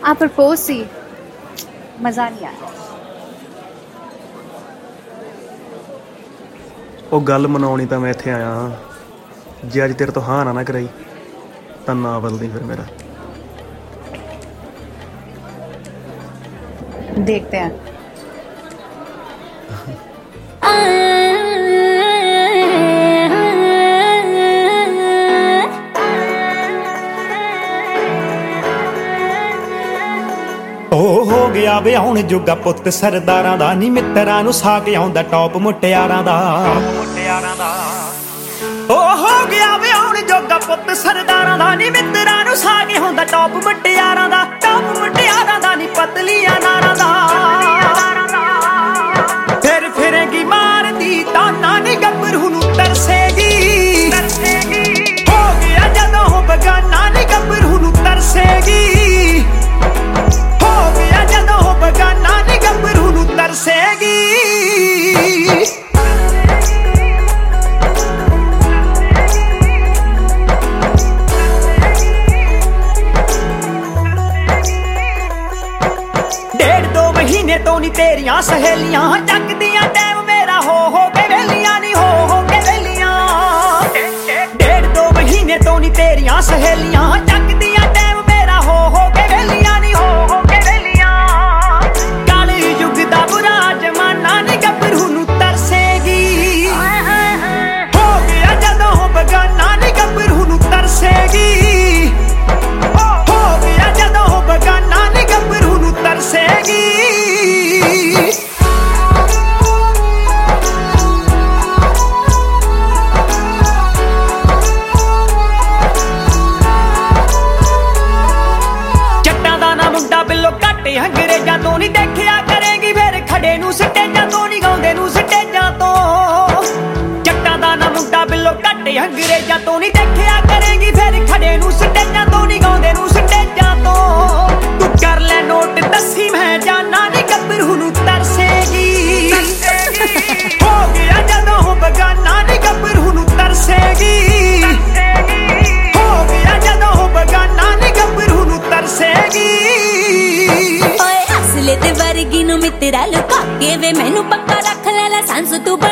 ਆ ਪ੍ਰਪੋਜ਼ ਸੀ, ਮਜ਼ਾ ਨਹੀਂ ਆਇਆ। ਉਹ ਗੱਲ ਮਨਾਉਣੀ ਤਾਂ ਮੈਂ ਇੱਥੇ ਆਇਆ ਹਾਂ। ਜੇ ਅੱਜ ਤੇਰੇ ਤੋਂ ਹਾਂ ਨਾ ਕਰਾਈ ਤਾਂ ਨਾ ਬਦਲਦੀ ਫਿਰ ਮੇਰਾ। देखते हैं। ਹੋ ਗਿਆ ਵਿਆਹੁਣ ਜੋਗਾ ਪੁੱਤ ਸਰਦਾਰਾਂ ਦਾ, ਨੀ ਮਿੱਤਰਾਂ ਨੂੰ ਸਾਕ ਆਉਂਦਾ ਟੌਪ ਮੁਟਿਆਰਾਂ ਦਾ। ਹੋ ਗਿਆ ਵਿਆਹੁਣ ਜੋਗਾ ਪੁੱਤ ਸਰਦਾਰਾਂ ਦਾ, ਨੀ ਮਿੱਤਰਾਂ ਨੂੰ ਸਾਕ ਆਉਂਦਾ ਟੌਪ ਮੁਟਿਆਰਾਂ ਦਾ। ਟੌਪ ਮੁਟਿਆਰਾਂ ਦਾ ਨੀ ਪਤਲੀਆਂ ਨਾਰਾਂ ਦਾ। ਫਿਰ ਫਿਰੇਗੀ ਮਾਰਦੀ ਤਾਨਾ, ਨੀ ਗੱਭਰੂ ਨੂੰ ਤਰਸੇਗੀ। ਹੋ ਗਿਆ ਜਦੋਂ ਬਗਾਨਾ, ਨੀ ਗੱਭਰੂ ਨੂੰ ਤਰਸੇਗੀ। ਹੋ ਗਿਆ ਜਦੋਂ ਬਗਾਨਾ, ਨੀ ਗੱਭਰੂ ਨੂੰ ਤਰਸੇਗੀ। ਮਹੀਨੇ ਤੋਂ ਨੀ ਤੇਰੀਆਂ ਸਹੇਲੀਆਂ ਚੱਕਦੀਆਂ ਟੈਮ ਮੇਰਾ ਹੋ ਕੇ ਵੇਲੀਆਂ, ਨੀ ਹੋ ਕੇ ਵੇਲੀਆਂ। 1.5-2 ਮਹੀਨੇ ਤੋਂ ਨੀ ਤੇਰੀਆਂ ਸਹੇਲੀਆਂ ਚੱਕਦੀਆਂ ਟੈਮ ਮੇਰਾ ਹੋ ਕੇ ਵੇਲੀਆਂ, ਨੀ ਹੋ ਕੇ ਵੇਲੀਆਂ। ਕਾਲੀ ਯੁੱਗ ਦਾ ਬੁਰਾ ਜ਼ਮਾਨਾ, ਨੀ ਗੱਭਰੂ ਨੂੰ ਤਰਸੇਗੀ। ਹੋ ਗਿਆ ਜਦੋਂ ਬਗਾਨਾ, ਨੀ ਗੱਭਰੂ ਨੂੰ ਤਰਸੇਗੀ। ਹੋ ਗਿਆ ਜਦੋਂ ਬਗਾਨਾ, ਨੀ ਗੱਭਰੂ ਨੂੰ ਤਰਸੇਗੀ। ਅੰਗਰੇਜ਼ਾਂ ਤੋਂ ਨੀ ਦੇਖਿਆ ਕਰੇਗੀ ਫਿਰ ਖੜੇ ਨੂੰ, ਸਟੇਜਾਂ ਤੋਂ ਨੀ ਗਾਉਂਦੇ ਨੂੰ ਸਟੇਜਾਂ ਤੋਂ। ਜੱਟਾਂ ਦਾ ਨਾ ਮੁੰਡਾ ਬਿੱਲੋ ਘੱਟ, ਅੰਗਰੇਜ਼ਾਂ ਤੋਂ ਨੀ ਦੇਖਿਆ ਕਰੇਗੀ ਫਿਰ ਖੜੇ ਨੂੰ, ਸਟੇਜਾਂ ਤੋਂ ਨੀ ਗਾਉਂਦੇ ਨੂੰ ਸਟੇਜਾਂ ਤੋਂ। ਤੂੰ ਕਰ ਲੈ ਨੋਟ ਦੱਸੀ ਮੈਂ ਜਾਨਾ, ਨੀ ਗੱਭਰੂ ਨੂੰ ਤਰਸੇਗੀ। ਹੋ ਗਿਆ ਜਦੋਂ ਬਗਾਨਾ, ਨੀ ਗੱਭਰੂ ਨੂੰ ਤਰਸੇਗੀ। ਹੋ ਗਿਆ ਜਦੋਂ ਬਗਾਨਾ, ਨੀ ਗੱਭਰੂ ਨੂੰ ਤਰਸੇਗੀ। ਤੇ ਵਰਗੀ ਨੂੰ ਮਿੱਤਰਾ ਲੁਕਾ ਕੇ ਵੇ ਮੈਨੂੰ ਪੱਕਾ ਰੱਖ ਲੈ ਲਾਇਸੈਂਸ ਤੂੰ।